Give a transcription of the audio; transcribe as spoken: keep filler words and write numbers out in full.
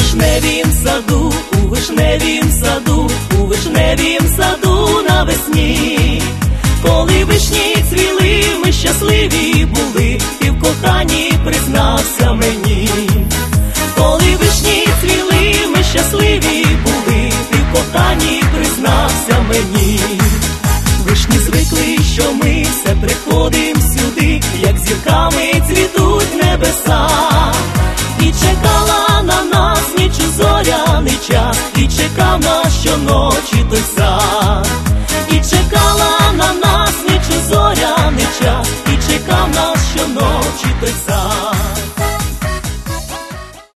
вишневім саду, у вишневім саду, у вишневім саду навесні. Коли вишні цвіли, ми щасливі були, і в коханні признався мені. Коли вишні цвіли, ми щасливі були, і в коханні признався мені. Вишні звикли, що ми все приходим сюди, як зірками цвітуть небеса. І чекала на нас ніч у зоряний час, і чекав нас щоночі той сад.